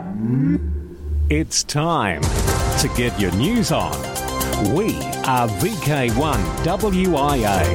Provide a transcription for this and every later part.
It's time to get your news on. We are VK1WIA.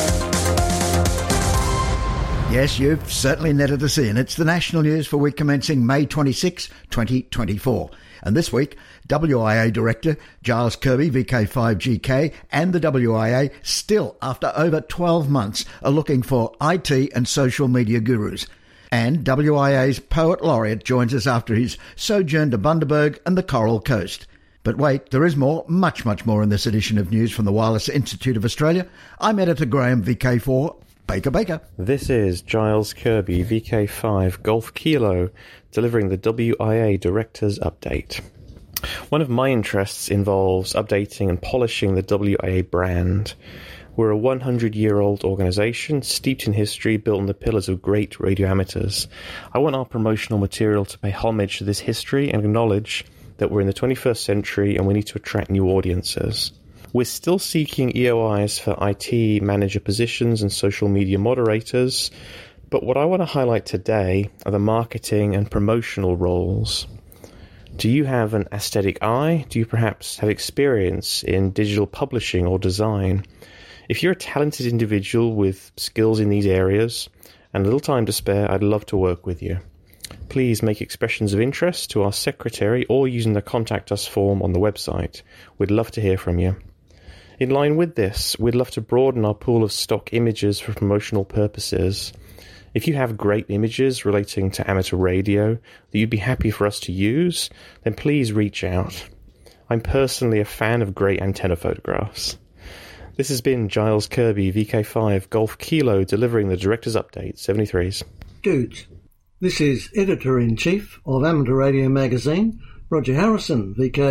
Yes, you've certainly netted us in. It's the national news for week commencing May 26, 2024. And this week, WIA Director Giles Kirby, VK5GK, and the WIA still, after over 12 months, are looking for IT and social media gurus. And WIA's Poet Laureate joins us after his sojourn to Bundaberg and the Coral Coast. But wait, there is more, much more in this edition of news from the Wireless Institute of Australia. I'm Editor Graham, VK4, Baker. This is Giles Kirby, VK5 Golf Kilo, delivering the WIA Director's Update. One of my interests involves updating and polishing the WIA brand. We're a 100-year-old organisation, steeped in history, built on the pillars of great radio amateurs. I want our promotional material to pay homage to this history and acknowledge that we're in the 21st century and we need to attract new audiences. We're still seeking EOIs for IT manager positions and social media moderators, but what I want to highlight today are the marketing and promotional roles. Do you have an aesthetic eye? Do you perhaps have experience in digital publishing or design? If you're a talented individual with skills in these areas and a little time to spare, I'd love to work with you. Please make expressions of interest to our secretary or using the Contact Us form on the website. We'd love to hear from you. In line with this, we'd love to broaden our pool of stock images for promotional purposes. If you have great images relating to amateur radio that you'd be happy for us to use, then please reach out. I'm personally a fan of great antenna photographs. This has been Giles Kirby, VK5 Golf Kilo, delivering the Director's Update, 73s. Dudes, this is Editor-in-Chief of Amateur Radio Magazine, Roger Harrison,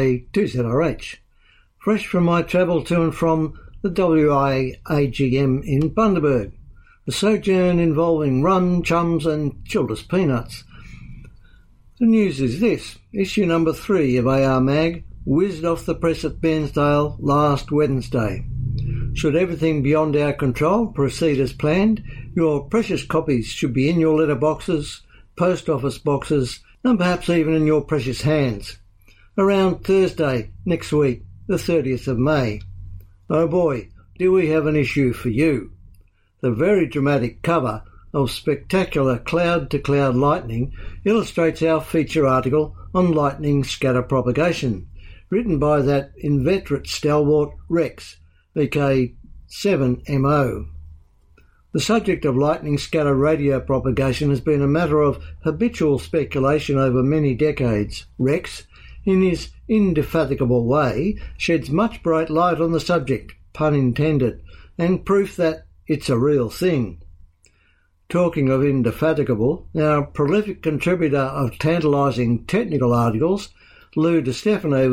VK2ZRH. Fresh from my travel to and from the WIA AGM in Bundaberg. A sojourn involving rum, chums and Childers peanuts. The news is this. Issue number 3 of AR Mag whizzed off the press at Bairnsdale last Wednesday. Should everything beyond our control proceed as planned, your precious copies should be in your letterboxes, post office boxes, and perhaps even in your precious hands. Around Thursday next week, the 30th of May. Oh boy, do we have an issue for you. The very dramatic cover of Spectacular Cloud-to-Cloud Lightning illustrates our feature article on lightning scatter propagation, written by that inveterate stalwart Rex, VK7MO. The subject of lightning scatter radio propagation has been a matter of habitual speculation over many decades. Rex, in his indefatigable way, sheds much bright light on the subject, pun intended, and proof that it's a real thing. Talking of indefatigable, our prolific contributor of tantalising technical articles, Lou DiStefano,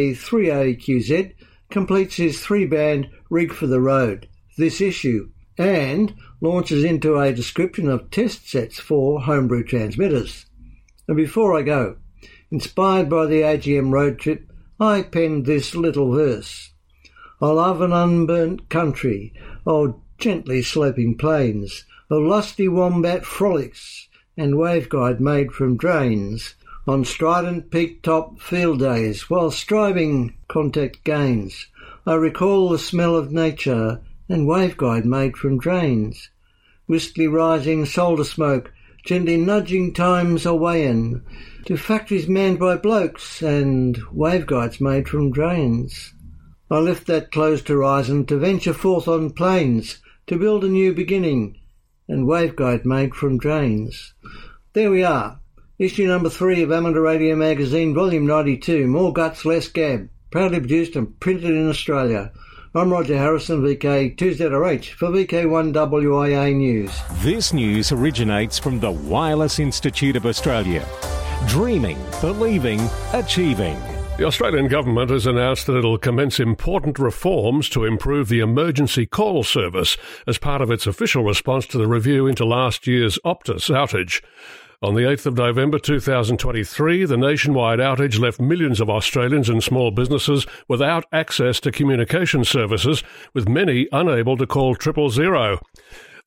VK3AQZ, completes his 3-band Rig for the Road this issue and launches into a description of test sets for homebrew transmitters. And before I go, inspired by the AGM road trip, I penned this little verse. I love an unburnt country, of gently sloping plains, of lusty wombat frolics and waveguide made from drains, on strident peak-top field days, while striving contact gains, I recall the smell of nature and waveguide made from drains, whiskily rising solder smoke, gently nudging times awayin, to factories manned by blokes and waveguides made from drains. I left that closed horizon to venture forth on plains, to build a new beginning, and waveguide made from drains. There we are. Issue number 3 of Amateur Radio Magazine, Volume 92, More Guts, Less Gab, proudly produced and printed in Australia. I'm Roger Harrison, VK2ZRH, for VK1WIA News. This news originates from the Wireless Institute of Australia. Dreaming, believing, achieving. The Australian government has announced that it'll commence important reforms to improve the emergency call service as part of its official response to the review into last year's Optus outage. On the 8th of November 2023, the nationwide outage left millions of Australians and small businesses without access to communication services, with many unable to call 000.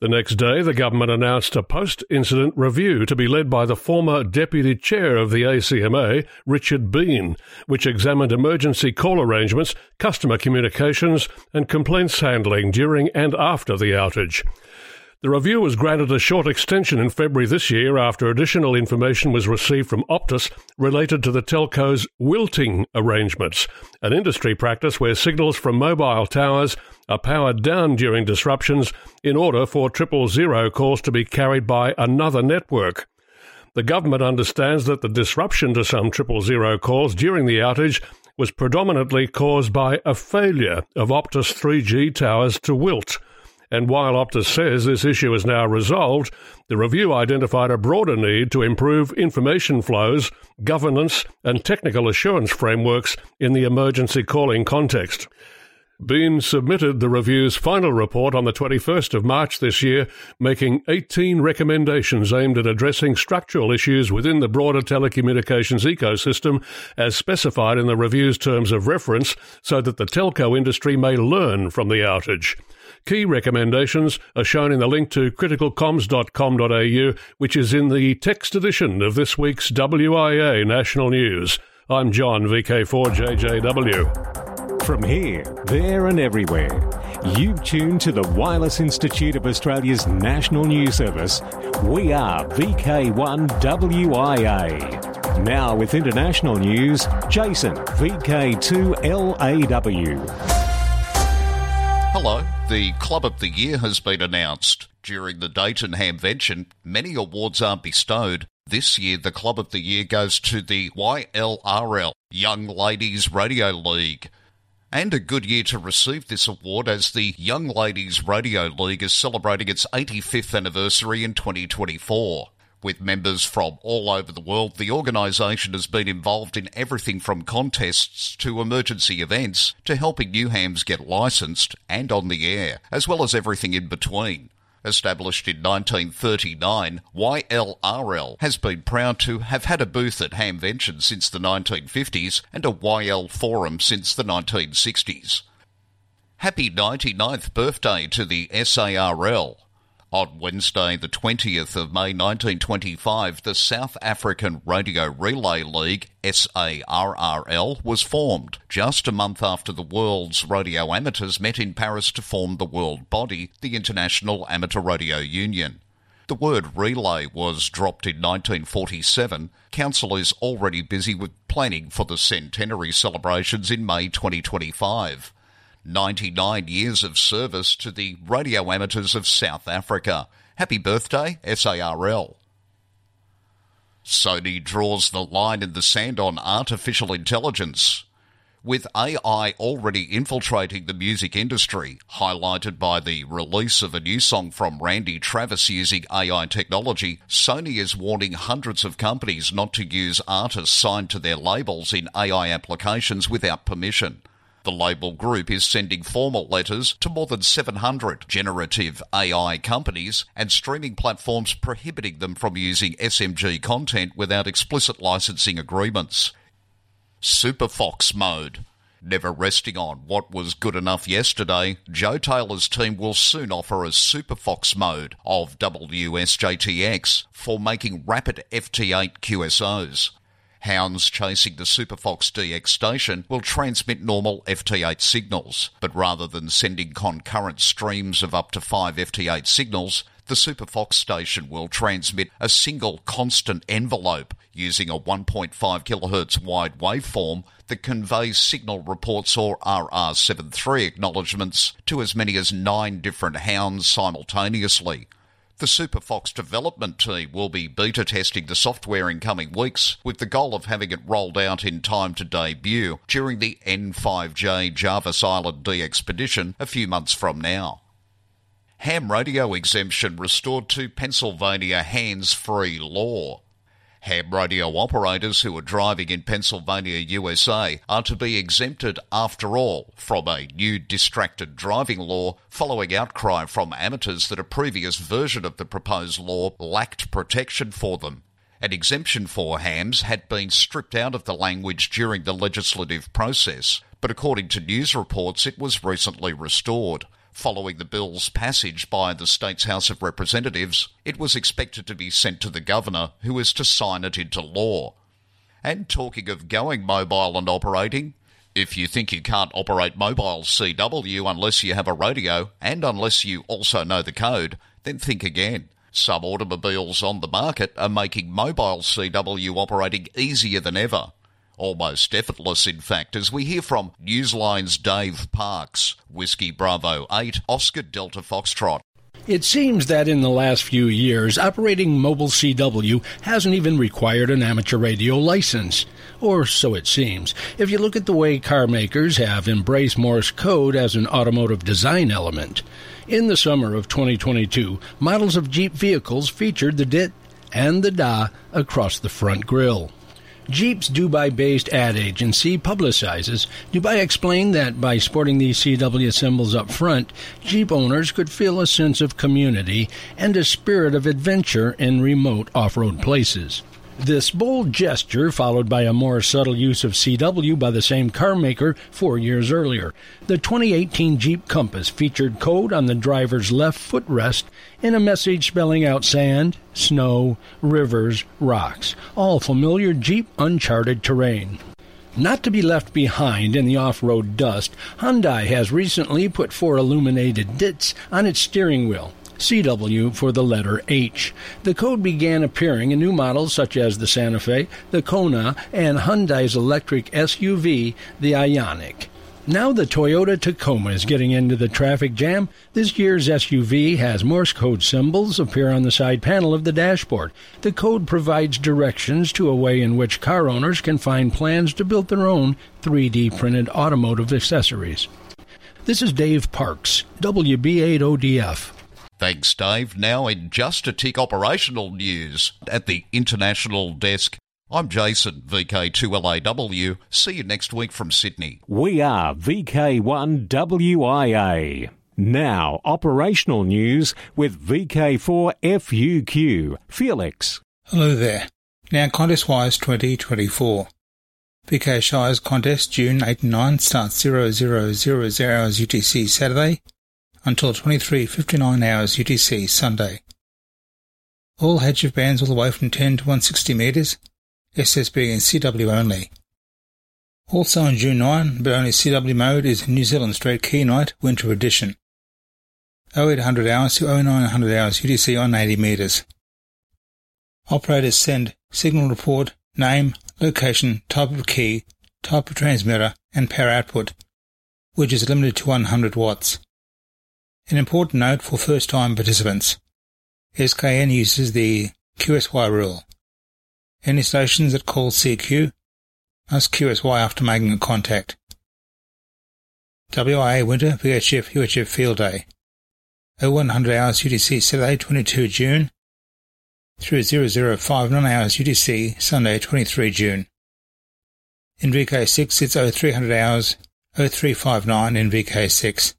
The next day, the government announced a post-incident review to be led by the former Deputy Chair of the ACMA, Richard Bean, which examined emergency call arrangements, customer communications and complaints handling during and after the outage. The review was granted a short extension in February this year after additional information was received from Optus related to the telco's wilting arrangements, an industry practice where signals from mobile towers are powered down during disruptions in order for 000 calls to be carried by another network. The government understands that the disruption to some 000 calls during the outage was predominantly caused by a failure of Optus 3G towers to wilt. And while Optus says this issue is now resolved, the review identified a broader need to improve information flows, governance and technical assurance frameworks in the emergency calling context. Bean submitted the review's final report on the 21st of March this year, making 18 recommendations aimed at addressing structural issues within the broader telecommunications ecosystem as specified in the review's terms of reference so that the telco industry may learn from the outage. Key recommendations are shown in the link to criticalcoms.com.au, which is in the text edition of this week's WIA National News. I'm John, VK4JJW. From here, there and everywhere, you've tuned to the Wireless Institute of Australia's National News Service. We are VK1WIA. Now with international news, Jason, VK2LAW. Hello. The Club of the Year has been announced. During the Dayton Hamvention, many awards are bestowed. This year, the Club of the Year goes to the YLRL, Young Ladies Radio League. And a good year to receive this award as the Young Ladies Radio League is celebrating its 85th anniversary in 2024. With members from all over the world, the organisation has been involved in everything from contests to emergency events to helping new hams get licensed and on the air, as well as everything in between. Established in 1939, YLRL has been proud to have had a booth at Hamvention since the 1950s and a YL forum since the 1960s. Happy 99th birthday to the SARL. On Wednesday, the 20th of May 1925, the South African Radio Relay League, SARRL, was formed, just a month after the world's radio amateurs met in Paris to form the world body, the International Amateur Radio Union. The word relay was dropped in 1947. Council is already busy with planning for the centenary celebrations in May 2025. 99 years of service to the radio amateurs of South Africa. Happy birthday, SARL. Sony draws the line in the sand on artificial intelligence. With AI already infiltrating the music industry, highlighted by the release of a new song from Randy Travis using AI technology, Sony is warning hundreds of companies not to use artists signed to their labels in AI applications without permission. The label group is sending formal letters to more than 700 generative AI companies and streaming platforms prohibiting them from using SMG content without explicit licensing agreements. Super Fox mode. Never resting on what was good enough yesterday, Joe Taylor's team will soon offer a Super Fox mode of WSJTX for making rapid FT8 QSOs. Hounds chasing the Super Fox DX station will transmit normal FT8 signals, but rather than sending concurrent streams of up to 5 FT8 signals, the Super Fox station will transmit a single constant envelope using a 1.5 kHz wide waveform that conveys signal reports or RR73 acknowledgements to as many as 9 different hounds simultaneously. The Super Fox development team will be beta testing the software in coming weeks with the goal of having it rolled out in time to debut during the N5J Jarvis Island DXpedition a few months from now. Ham radio exemption restored to Pennsylvania hands-free law. Ham radio operators who are driving in Pennsylvania, USA are to be exempted after all from a new distracted driving law following outcry from amateurs that a previous version of the proposed law lacked protection for them. An exemption for hams had been stripped out of the language during the legislative process, but according to news reports it was recently restored. Following the bill's passage by the state's House of Representatives, it was expected to be sent to the governor, who is to sign it into law. And talking of going mobile and operating, if you think you can't operate mobile CW unless you have a radio and unless you also know the code, then think again. Some automobiles on the market are making mobile CW operating easier than ever. Almost effortless, in fact, as we hear from Newsline's Dave Parks, Whiskey Bravo 8, Oscar Delta Foxtrot. It seems that in the last few years, operating mobile CW hasn't even required an amateur radio license. Or so it seems. If you look at the way car makers have embraced Morse code as an automotive design element. In the summer of 2022, models of Jeep vehicles featured the DIT and the DA across the front grille. Jeep's Dubai-based ad agency publicizes. Dubai explained that by sporting these CW symbols up front, Jeep owners could feel a sense of community and a spirit of adventure in remote off-road places. This bold gesture followed by a more subtle use of CW by the same car maker 4 years earlier. The 2018 Jeep Compass featured code on the driver's left footrest in a message spelling out sand, snow, rivers, rocks, all familiar Jeep uncharted terrain. Not to be left behind in the off-road dust, Hyundai has recently put 4 illuminated dits on its steering wheel. CW for the letter H. The code began appearing in new models such as the Santa Fe, the Kona, and Hyundai's electric SUV, the Ioniq. Now the Toyota Tacoma is getting into the traffic jam. This year's SUV has Morse code symbols appear on the side panel of the dashboard. The code provides directions to a way in which car owners can find plans to build their own 3D printed automotive accessories. This is Dave Parks, WB8ODF. Thanks, Dave. Now in Just a Tick operational news at the International Desk, I'm Jason, VK2LAW. See you next week from Sydney. We are VK1WIA. Now, operational news with VK4FUQ. Felix. Hello there. Now, Contest-wise 2024. VK Shires Contest, June 8 and 9, starts 0000 hours UTC Saturday until 23:59 hours UTC Sunday. All HF bands all the way from 10 to 160 metres, SSB and CW only. Also on June 9, but only CW mode, is New Zealand Straight Key Night Winter Edition. 0800 hours to 0900 hours UTC on 80 metres. Operators send signal report, name, location, type of key, type of transmitter and power output, which is limited to 100 watts. An important note for first-time participants. SKN uses the QSY rule. Any stations that call CQ must QSY after making a contact. WIA Winter VHF UHF Field Day. 0100 hours UTC Saturday 22 June through 0059 hours UTC Sunday 23 June. In VK6 it's 0300 hours 0359 in VK6.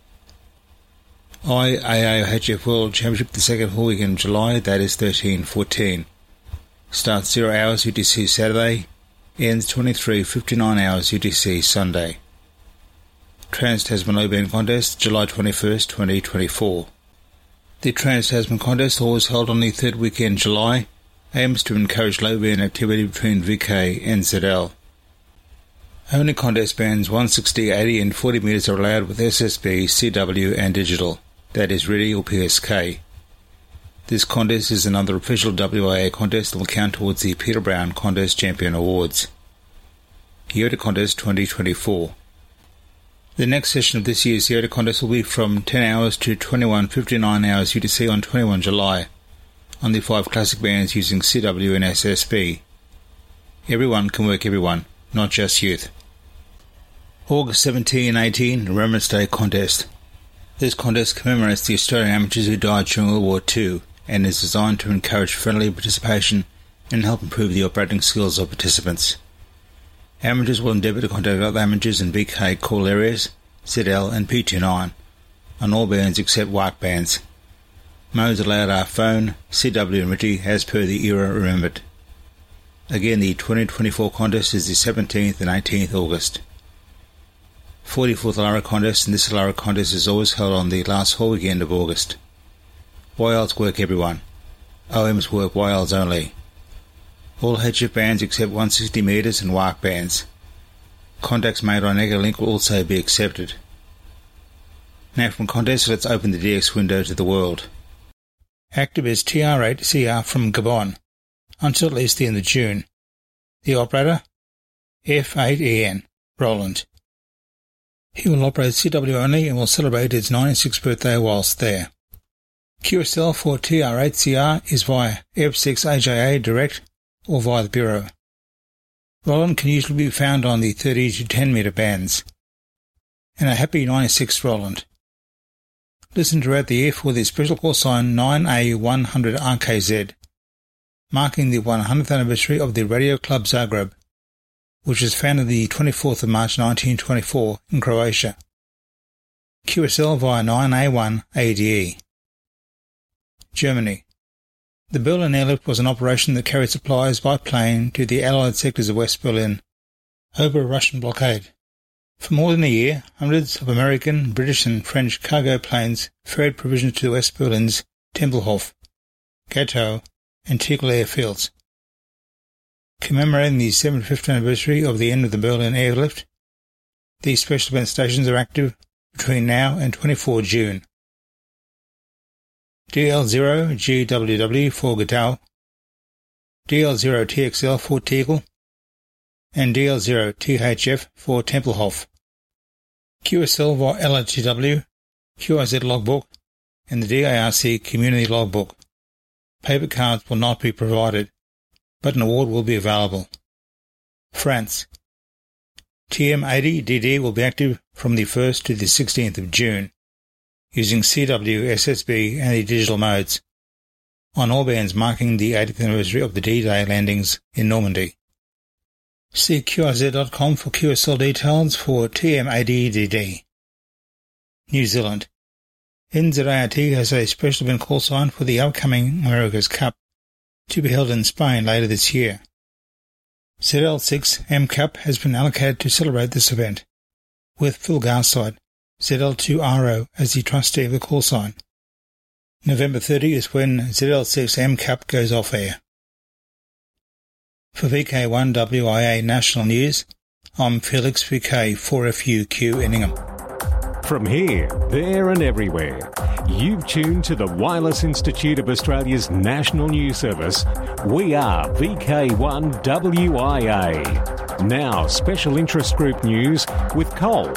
IAAHF World Championship the second full weekend in July, that is 13-14. Starts 0 hours UTC Saturday, ends 23:59 hours UTC Sunday. Trans-Tasman Low Band Contest, July 21st, 2024. The Trans-Tasman Contest, always held on the third weekend in July, aims to encourage low band activity between VK and ZL. Only contest bands 160, 80 and 40 metres are allowed with SSB, CW and digital, that is ready or PSK. This contest is another official WIA contest that will count towards the Peter Brown Contest Champion Awards. Yoda Contest 2024. The next session of this year's Yoda Contest will be from 10 hours to 21:59 hours UTC on 21 July, on the 5 classic bands using CW and SSB. Everyone can work everyone, not just youth. August 17 and 18, Remembrance Day Contest. This contest commemorates the Australian amateurs who died during World War II and is designed to encourage friendly participation and help improve the operating skills of participants. Amateurs will endeavour to contact other amateurs in VK call areas, ZL and P29, on all bands except WARC bands. Modes allowed are phone, CW and RTTY as per the era remembered. Again, the 2024 contest is the 17th and 18th August. 44th Alara contest, and this Alara contest is always held on the last whole weekend of August. YLs work everyone. OMs work YLs only. All HF bands except 160 metres and WARC bands. Contacts made on Egalink will also be accepted. Now from contest, let's open the DX window to the world. Active is TR8CR from Gabon, until at least the end of June. The operator? F8EN, Roland. He will operate CW only and will celebrate his 96th birthday whilst there. QSL for TR8CR is via F6AJA direct or via the Bureau. Roland can usually be found on the 30 to 10 metre bands. And a happy 96th Roland. Listen throughout the year for the special call sign 9A100RKZ, marking the 100th anniversary of the Radio Club Zagreb, which was founded the 24th of March 1924 in Croatia. QSL via 9A1ADE. Germany. The Berlin airlift was an operation that carried supplies by plane to the Allied sectors of West Berlin over a Russian blockade. For more than a year, hundreds of American, British and French cargo planes ferried provisions to West Berlin's Tempelhof, Gatow and Tegel airfields. Commemorating the 75th anniversary of the end of the Berlin airlift, these special event stations are active between now and 24 June. DL0GWW for Gatow, DL0TXL for Tegel, and DL0THF for Tempelhof. QSL via LHTW, QIZ logbook, and the DARC community logbook. Paper cards will not be provided, but an award will be available. France. TM80DD will be active from the 1st to the 16th of June, using CW, SSB and the digital modes, on all bands marking the 80th anniversary of the D-Day landings in Normandy. See QIZ.com for QSL details for TM80DD. New Zealand. NZART has a special event call sign for the upcoming America's Cup, to be held in Spain later this year. ZL6 M Cup has been allocated to celebrate this event, with Phil Garside, ZL2RO, as the trustee of the call sign. November 30 is when ZL6 M Cup goes off air. For VK1WIA National News, I'm Felix VK4FUQ Inningham. From here, there and everywhere, you've tuned to the Wireless Institute of Australia's National News Service. We are VK1WIA. Now, special interest group news with Cole,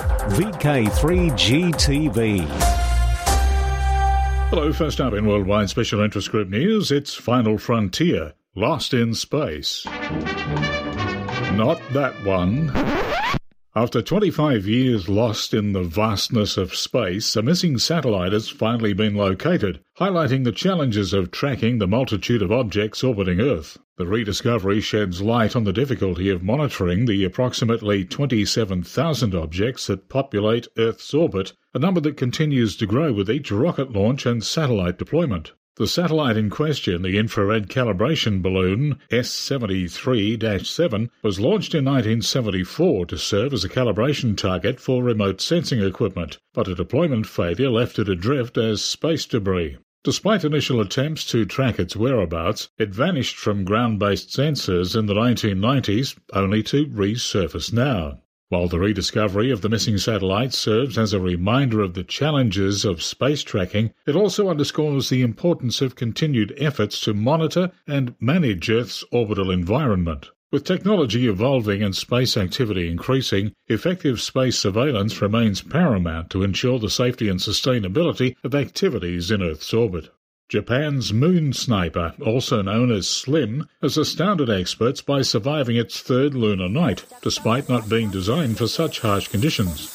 VK3GTV. Hello, first up in Worldwide Special Interest Group News, it's Final Frontier, Lost in Space. Not that one. After 25 years lost in the vastness of space, a missing satellite has finally been located, highlighting the challenges of tracking the multitude of objects orbiting Earth. The rediscovery sheds light on the difficulty of monitoring the approximately 27,000 objects that populate Earth's orbit, a number that continues to grow with each rocket launch and satellite deployment. The satellite in question, the infrared calibration balloon S-73-7, was launched in 1974 to serve as a calibration target for remote sensing equipment, but a deployment failure left it adrift as space debris. Despite initial attempts to track its whereabouts, it vanished from ground-based sensors in the 1990s, only to resurface now. While the rediscovery of the missing satellite serves as a reminder of the challenges of space tracking, it also underscores the importance of continued efforts to monitor and manage Earth's orbital environment. With technology evolving and space activity increasing, effective space surveillance remains paramount to ensure the safety and sustainability of activities in Earth's orbit. Japan's Moon Sniper, also known as SLIM, has astounded experts by surviving its third lunar night, despite not being designed for such harsh conditions.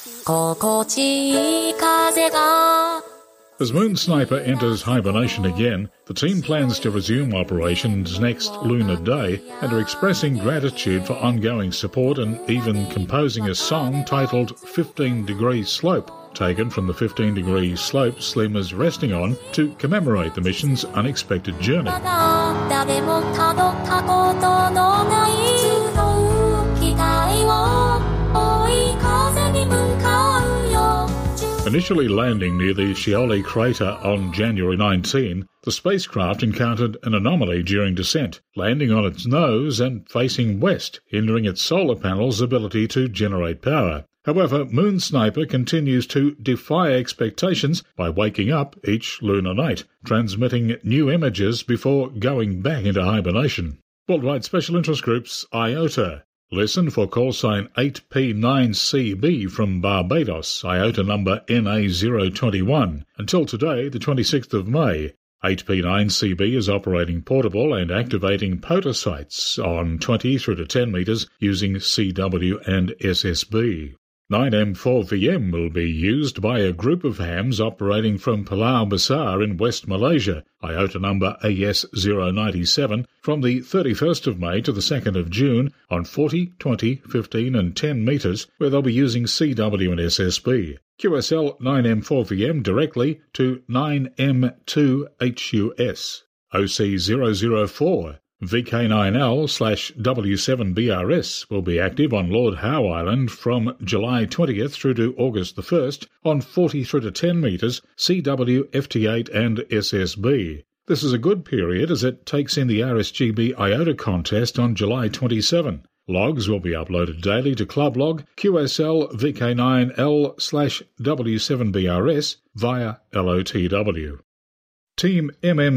As Moon Sniper enters hibernation again, the team plans to resume operations next lunar day and are expressing gratitude for ongoing support and even composing a song titled 15 Degree Slope, taken from the 15-degree slope Slim is resting on to commemorate the mission's unexpected journey. Initially landing near the Scioli crater on January 19, the spacecraft encountered an anomaly during descent, landing on its nose and facing west, hindering its solar panels' ability to generate power. However, Moon Sniper continues to defy expectations by waking up each lunar night, transmitting new images before going back into hibernation. Worldwide Special Interest Groups IOTA. Listen for call sign 8P9CB from Barbados, IOTA number NA021. Until today, the 26th of May, 8P9CB is operating portable and activating POTA sites on 20 through to 10 metres using CW and SSB. 9M4VM will be used by a group of hams operating from Pulau Besar in West Malaysia, IOTA number AS097, from the 31st of May to the 2nd of June on 40, 20, 15 and 10 metres, where they'll be using CW and SSB. QSL 9M4VM directly to 9M2HUS. OC004. VK9L/W7BRS will be active on Lord Howe Island from July 20th through to August the 1st on 40 through to 10 metres, CW, FT8 and SSB. This is a good period as it takes in the RSGB IOTA contest on July 27. Logs will be uploaded daily to Club Log QSL VK9L/W7BRS via LOTW. Team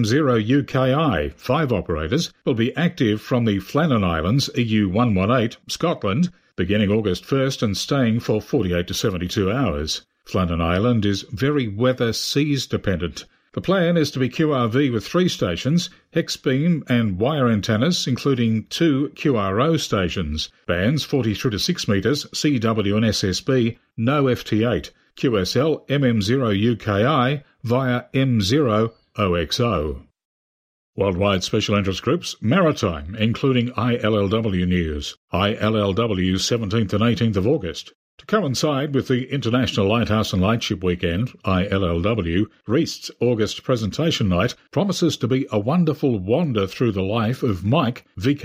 MM0UKI, 5 operators, will be active from the Flannan Islands, EU118, Scotland, beginning August 1st and staying for 48 to 72 hours. Flannan Island is very weather seas dependent. The plan is to be QRV with 3 stations, hex beam and wire antennas, including 2 QRO stations, bands 40 through to 6 metres, CW and SSB, no FT8, QSL MM0UKI via M0 OXO. Worldwide Special Interest Groups Maritime, including ILLW News, ILLW 17th and 18th of August. To coincide with the International Lighthouse and Lightship Weekend, ILLW, Reist's August presentation night promises to be a wonderful wander through the life of Mike,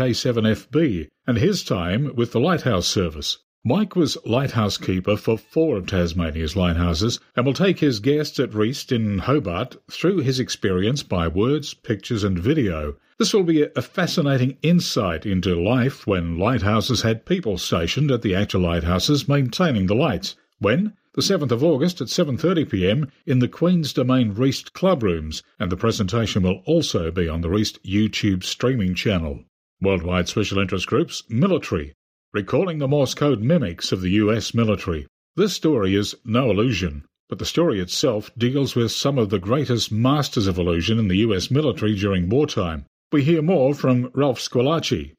VK7FB, and his time with the Lighthouse Service. Mike was lighthouse keeper for 4 of Tasmania's lighthouses and will take his guests at Reist in Hobart through his experience by words, pictures and video. This will be a fascinating insight into life when lighthouses had people stationed at the actual lighthouses maintaining the lights. When? The 7th of August at 7:30pm in the Queen's Domain Reist Club Rooms, and the presentation will also be on the Reist YouTube streaming channel. Worldwide Special Interest Groups Military. Recalling the Morse code mimics of the US military. This story is no illusion, but the story itself deals with some of the greatest masters of illusion in the US military during wartime. We hear more from Ralph Squillace,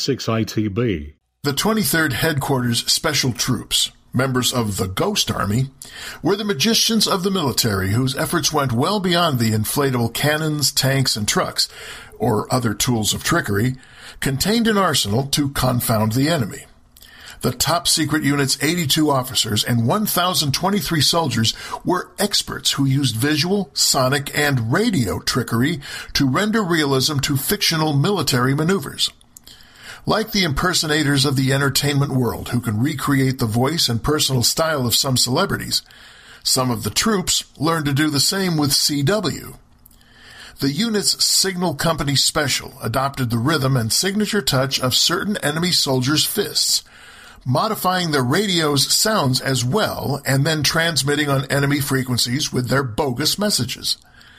KK6ITB. The 23rd Headquarters Special Troops, members of the Ghost Army, were the magicians of the military whose efforts went well beyond the inflatable cannons, tanks, and trucks, or other tools of trickery, contained in arsenal to confound the enemy. The top-secret unit's 82 officers and 1,023 soldiers were experts who used visual, sonic, and radio trickery to render realism to fictional military maneuvers. Like the impersonators of the entertainment world who can recreate the voice and personal style of some celebrities, some of the troops learned to do the same with CW. The unit's Signal Company Special adopted the rhythm and signature touch of certain enemy soldiers' fists, modifying their radio's sounds as well and then transmitting on enemy frequencies with their bogus messages.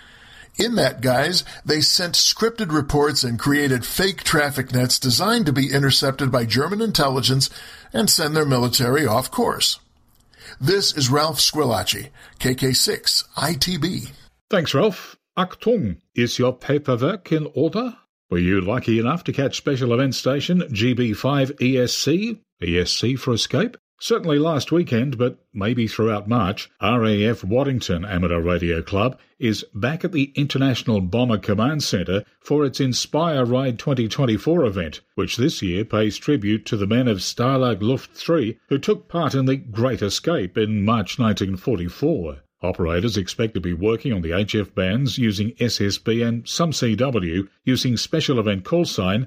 In that guise, they sent scripted reports and created fake traffic nets designed to be intercepted by German intelligence and send their military off course. This is Ralph Squillace, KK6 ITB. Thanks, Ralph. Achtung, is your paperwork in order? Were you lucky enough to catch special event station GB5 ESC? ESC for escape? Certainly last weekend, but maybe throughout March, RAF Waddington Amateur Radio Club is back at the International Bomber Command Centre for its Inspire Ride 2024 event, which this year pays tribute to the men of Stalag Luft 3 who took part in the Great Escape in March 1944. Operators expect to be working on the HF bands using SSB and some CW using special event call sign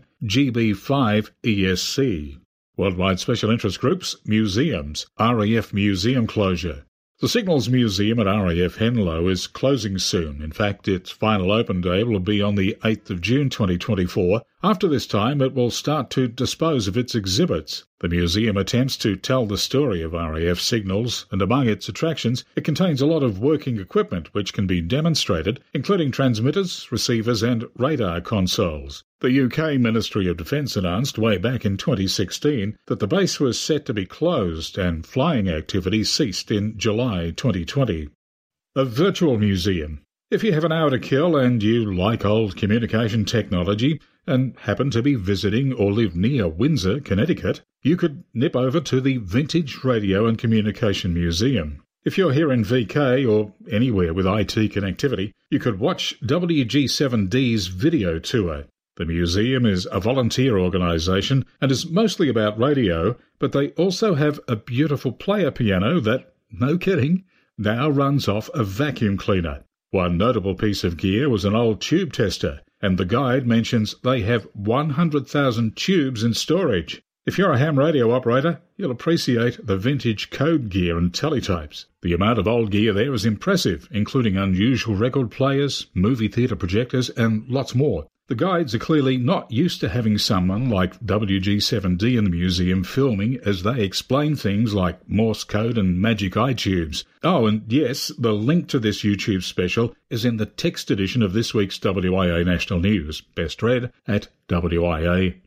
GB5 ESC. Worldwide Special Interest Groups Museums, RAF Museum Closure. The Signals Museum at RAF Henlow is closing soon. In fact, its final open day will be on the 8th of June 2024. After this time, it will start to dispose of its exhibits. The museum attempts to tell the story of RAF Signals, and among its attractions, it contains a lot of working equipment which can be demonstrated, including transmitters, receivers and radar consoles. The UK Ministry of Defence announced way back in 2016 that the base was set to be closed and flying activity ceased in July 2020. A virtual museum. If you have an hour to kill and you like old communication technology and happen to be visiting or live near Windsor, Connecticut, you could nip over to the Vintage Radio and Communication Museum. If you're here in VK or anywhere with IT connectivity, you could watch WG7D's video tour. The museum is a volunteer organisation and is mostly about radio, but they also have a beautiful player piano that, no kidding, now runs off a vacuum cleaner. One notable piece of gear was an old tube tester, and the guide mentions they have 100,000 tubes in storage. If you're a ham radio operator, you'll appreciate the vintage code gear and teletypes. The amount of old gear there is impressive, including unusual record players, movie theatre projectors, and lots more. The guides are clearly not used to having someone like WG7D in the museum filming as they explain things like Morse code and magic eye tubes. Oh, and yes, the link to this YouTube special is in the text edition of this week's WIA National News, best read at wia.org.au.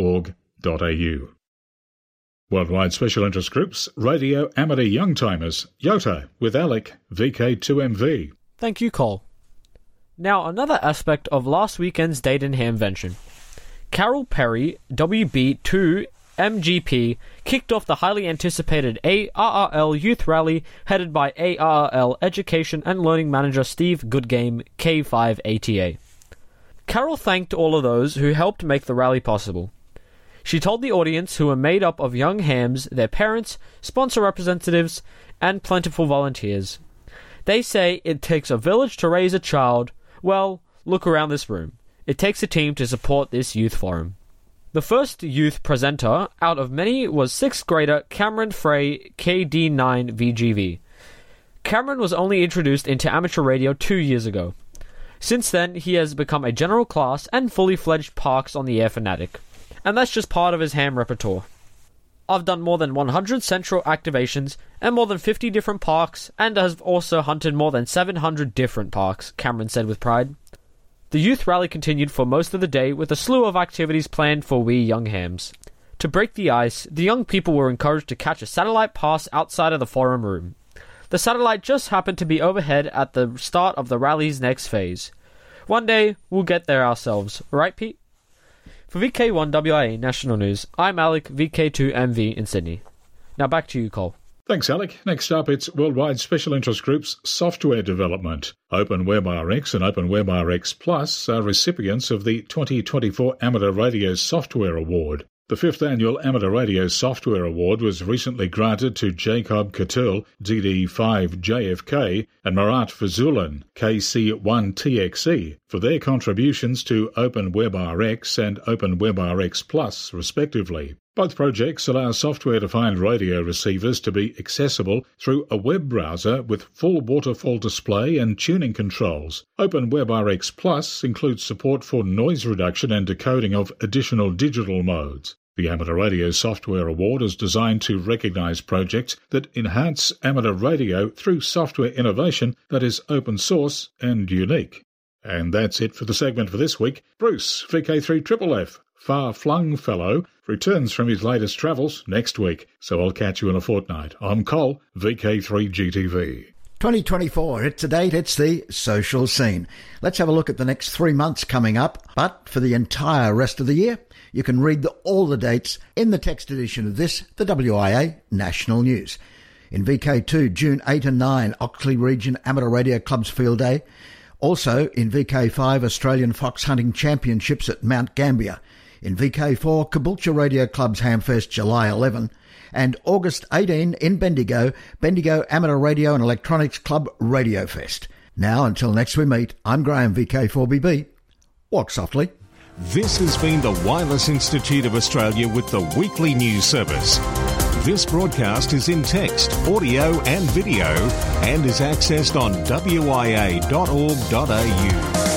Worldwide Special Interest Groups, Radio Amateur Youngtimers, YOTA, with Alec, VK2MV. Thank you, Cole. Now, another aspect of last weekend's Date and Hamvention. Carol Perry, WB2MGP, kicked off the highly anticipated ARRL Youth Rally headed by ARRL Education and Learning Manager Steve Goodgame, K5ATA. Carol thanked all of those who helped make the rally possible. She told the audience, who were made up of young hams, their parents, sponsor representatives, and plentiful volunteers. They say it takes a village to raise a child. Well, look around this room. It takes a team to support this youth forum. The first youth presenter out of many was 6th grader Cameron Frey, KD9VGV. Cameron was only introduced into amateur radio 2 years ago. Since then, he has become a general class and fully fledged Parks on the Air fanatic. And that's just part of his ham repertoire. I've done more than 100 central activations and more than 50 different parks, and have also hunted more than 700 different parks, Cameron said with pride. The youth rally continued for most of the day with a slew of activities planned for we young hams. To break the ice, the young people were encouraged to catch a satellite pass outside of the forum room. The satellite just happened to be overhead at the start of the rally's next phase. One day, we'll get there ourselves, right, Pete? For VK1WIA National News, I'm Alec, VK2MV in Sydney. Now back to you, Cole. Thanks, Alec. Next up, it's Worldwide Special Interest Group's software development. OpenWebRx and OpenWebRx Plus are recipients of the 2024 Amateur Radio Software Award. The 5th Annual Amateur Radio Software Award was recently granted to Jacob Katul, DD5JFK, and Marat Fazulin, KC1TXE, for their contributions to OpenWebRx and OpenWebRx Plus, respectively. Both projects allow software-defined radio receivers to be accessible through a web browser with full waterfall display and tuning controls. OpenWebRx Plus includes support for noise reduction and decoding of additional digital modes. The Amateur Radio Software Award is designed to recognise projects that enhance amateur radio through software innovation that is open source and unique. And that's it for the segment for this week. Bruce, VK3FFF, far-flung fellow, returns from his latest travels next week, so I'll catch you in a fortnight. I'm Cole, VK3GTV. 2024, it's a date, it's the social scene. Let's have a look at the next 3 months coming up, but for the entire rest of the year, you can read all the dates in the text edition of this, the WIA National News. In VK2, June 8 and 9, Oxley Region Amateur Radio Club's Field Day. Also in VK5, Australian Fox Hunting Championships at Mount Gambier. In VK4, Caboolture Radio Club's Hamfest, July 11. And August 18 in Bendigo, Bendigo Amateur Radio and Electronics Club Radio Fest. Now, until next we meet, I'm Graham, VK4BB. Walk softly. This has been the Wireless Institute of Australia with the weekly news service. This broadcast is in text, audio and video and is accessed on wia.org.au.